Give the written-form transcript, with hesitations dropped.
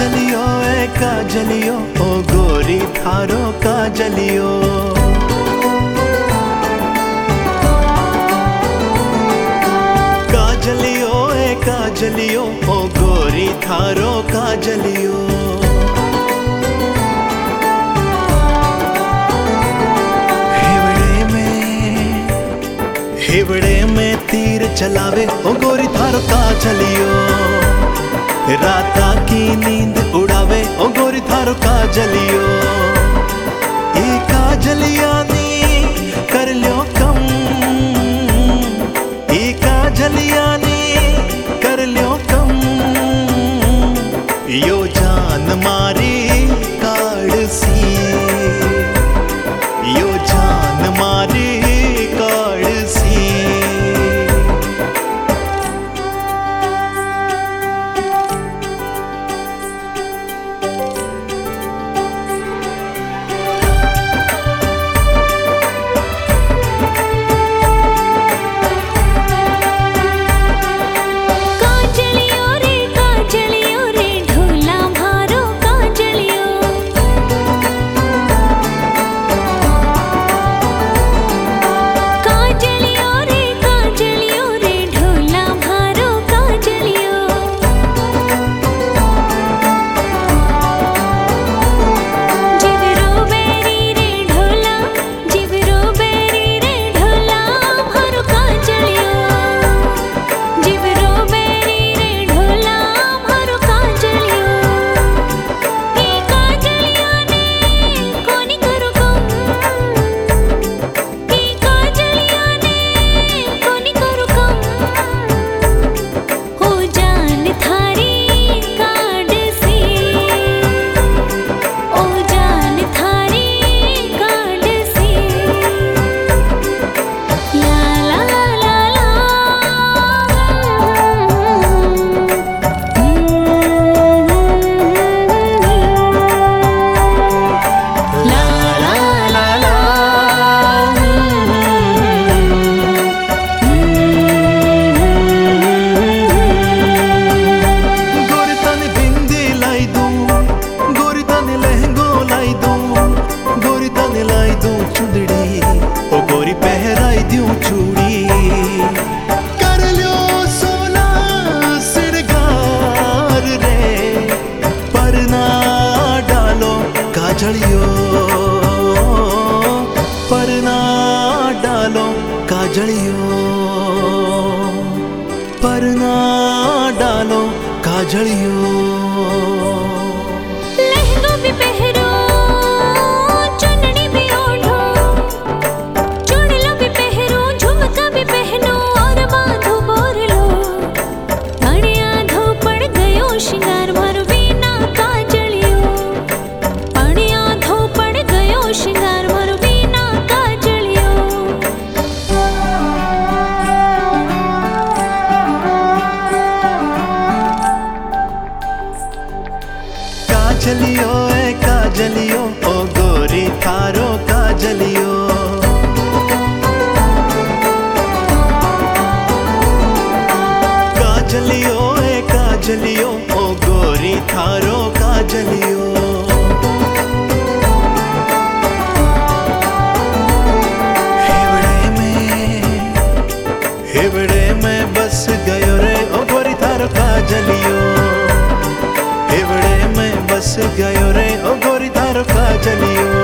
काजलियो ए काजलियो ओ गोरी थारो काजलियो। काजलियो ए काजलियो ओ गोरी थारो काजलियो। हिवड़े में तीर चलावे ओ गोरी थारो काजलियो। राता की नींद उड़ावे ओ गोरी थारो काजलियो। ये काजलिया नी कर लो कम, ये काजलिया नी कर लो कम। यो जान मारी काड़सी, यो जान मारी काड़सी। पर ना डालो काजलियो, पर ना डालो काजलियो। लहंगा भी पहरो, चुन्नी भी ओढ़ो, चूड़ियां भी पहरो, झुमका भी पहनो और बांधो बोरलो। अड़िया धो पड़ गयो श्रृंगार मारो बिना काजलियो। अड़िया धो पड़ गयो श्रृंगार मारो बिना काजलियो। काजलियो ए काजलियो ओ गोरी थारो काजलियो। काजलियो ए काजलियो ओ गोरी थारो काजलियो। हिवड़े में बस गयो रे ओ गोरी थारो काजलियो। हिवड़े में बस गयो रे ओ गोरी थारो काजलियो।